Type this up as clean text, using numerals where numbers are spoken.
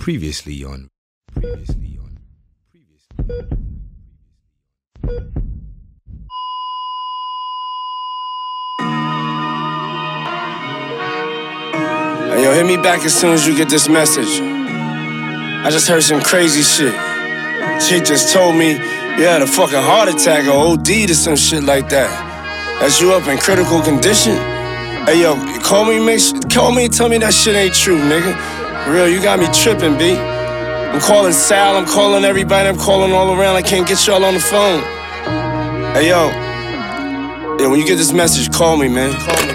Previously on. Hey, yo, hit me back as soon as you get this message. I just heard some crazy shit. Chick just told me you had a fucking heart attack or OD or some shit like that. That's you up in critical condition? Hey, yo, call me and tell me that shit ain't true, nigga. For real, you got me tripping, B. I'm calling Sal, I'm calling everybody, I'm calling all around. I can't get y'all on the phone. Hey, yo, when you get this message, call me, man. Call me.